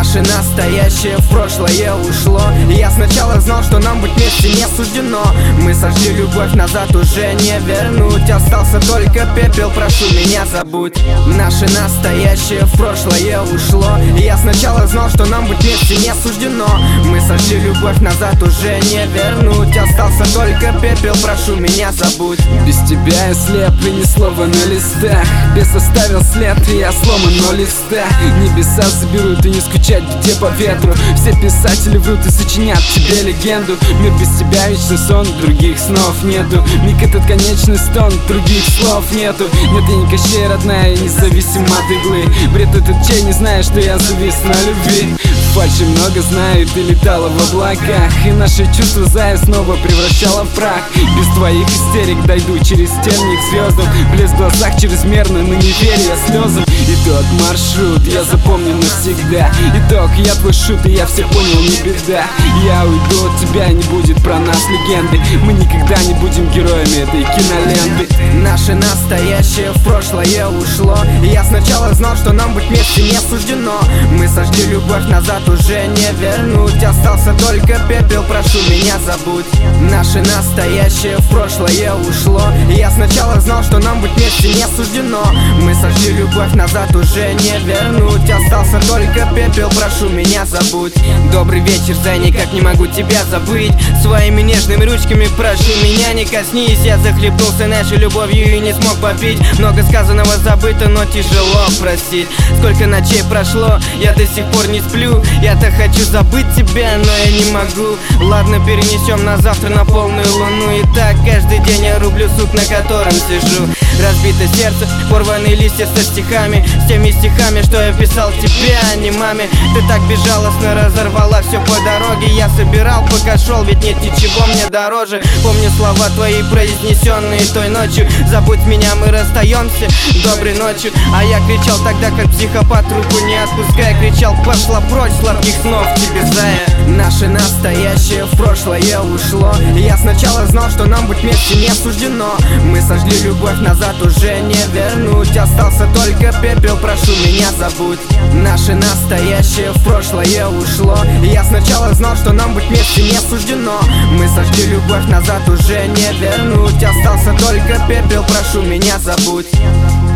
Наше настоящее в прошлое ушло. Я сначала знал, что нам быть вместе не суждено. Мы сожгли любовь, назад уже не вернуть. Остался только пепел, прошу меня забудь. Наше настоящее в прошлое ушло. Я сначала знал, что нам быть вместе не суждено. Мы сожгли любовь, назад уже не вернуть. Остался только пепел, прошу меня забудь. Без тебя я слеп и ни слова на листах. Без оставил след, и я сломан, но листа. Небеса заберут и не скучать где по ветру. Все писатели врут и сочинят тебе легенду. Мир без тебя вечный сон, других снов нету. Миг этот конечный стон, других слов нету. Нет, я не Кощей, родная, я независим от иглы. Бред этот чей, не знаю, что я завис на любви. Фальши много знаю, ты летала в облаках. И наши чувства зая снова превращала в прах. Без твоих истерик дойду через стены к звездам. Блеск в глазах чрезмерно, но не верю я слезам. Итог маршрут, я запомню навсегда. Итог, я твой шут, и я все понял, не беда. Я уйду от тебя, не будет про нас легенды. Мы никогда не будем героями этой киноленты. Наше настоящее в прошлое ушло. Я сначала знал, что нам быть вместе не суждено. Мы сожгли любовь, назад уже не вернуть. Остался только пепел, прошу меня забудь. Наше настоящее в прошлое ушло. Я сначала знал, что нам быть вместе не суждено. Мы сожгли любовь, назад уже не вернуть. Остался только пепел, прошу меня забудь. Добрый вечер, Зай, никак не могу тебя забыть. Своими нежными ручками прошу меня не коснись. Я захлебнулся нашей любовью и не смог попить. Много сказанного забыто, но тяжело простить. Сколько ночей прошло, я до сих пор не сплю. Я-то хочу забыть тебя, но я не могу. Ладно, перенесем на завтра на полную луну. И так каждый день я рублю сук, на котором сижу. Разбито сердце, порванные листья со стихами. С теми стихами, что я писал тебе, а не маме. Ты так безжалостно разорвала все по дороге. Я собирал, пока шел, ведь нет ничего мне дороже. Помню слова твои, произнесенные той ночью. Забудь меня, мы расстаемся, доброй ночью. А я кричал тогда, как психопат, руку не отпуская. Кричал, пошла прочь, сладких снов тебе, Зая. Наше настоящее в прошлое ушло. Я сначала знал, что нам быть вместе не суждено. Мы сожгли любовь, назад уже не вернуть. Остался только пепел, прошу меня забудь. Наше настоящее в прошлое ушло. Я сначала знал, что нам быть вместе не суждено. Мы сожгли любовь, назад уже не вернуть. Остался только пепел, прошу меня забудь.